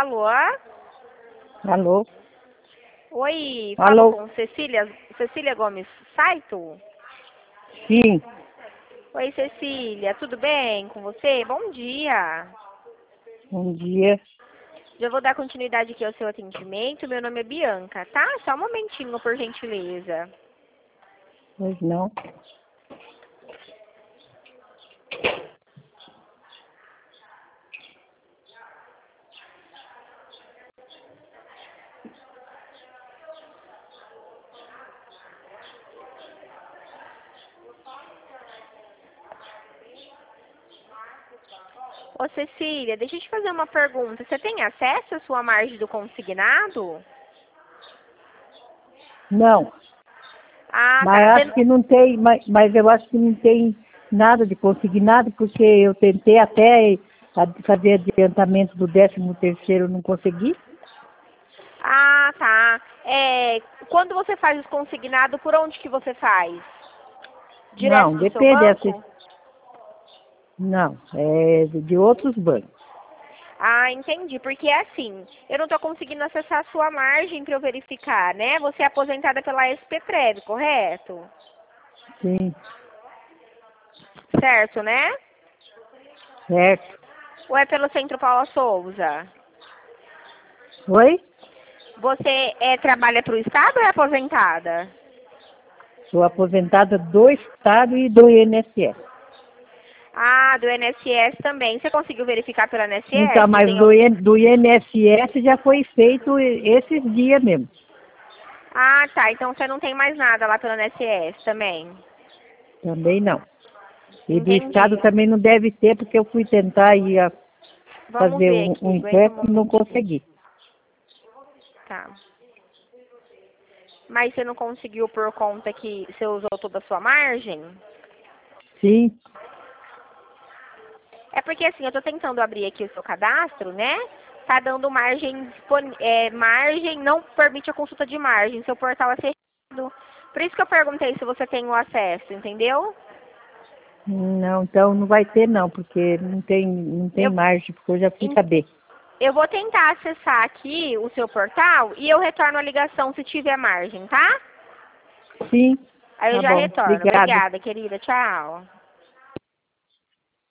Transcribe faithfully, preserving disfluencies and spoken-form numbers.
Alô? Alô? Oi, Alô? falo com Cecília, Cecília Gomes Saito? Sim. Oi, Cecília, tudo bem com você? Bom dia. Bom dia. Já vou dar continuidade aqui ao seu atendimento. Meu nome é Bianca, tá? Só um momentinho, por gentileza. Pois não. Ô, Cecília, deixa eu te fazer uma pergunta. Você tem acesso à sua margem do consignado? Não. Ah, Mas tá. acho Você... que não tem, mas, mas eu acho que não tem nada de consignado, porque eu tentei até a- fazer adiantamento do décimo terceiro, não consegui. Ah, tá. É, quando você faz os consignados, por onde que você faz? Direto Não, do seu depende. Assim, banco? não, é de de outros bancos. Ah, entendi. Porque é assim, eu não estou conseguindo acessar a sua margem para eu verificar, né? Você é aposentada pela S P Prev, correto? Sim, Certo, né? certo. Ou é pelo Centro Paula Souza? Oi? Você é, trabalha para o Estado ou é aposentada? Sou aposentada do Estado e do I N S S. Ah, do I N S S também. Você conseguiu verificar pelo I N S Então, S? mas Tem do, algum... I N do I N S S já foi feito esses dias mesmo. Ah, tá. Então você não tem mais nada lá pelo I N S S também. Também não. E do Estado Entendi. também não deve ter, porque eu fui tentar ir a Vamos fazer ver um, um aqui. Aguenta um empréstimo e não momentinho. consegui. Tá. Mas você não conseguiu por conta que você usou toda a sua margem? Sim, É porque assim, eu tô tentando abrir aqui o seu cadastro, né? Tá dando margem, disponi- é, margem não permite a consulta de margem. Seu portal é fechado. Por isso que eu perguntei se você tem o acesso, entendeu? não, então não vai ter não, porque não tem, não tem Eu, margem, porque eu já fui em- saber. eu vou tentar acessar aqui o seu portal e eu retorno a ligação se tiver margem, tá? Sim, Aí eu tá já bom, retorno. obrigada. Obrigada, querida. Tchau.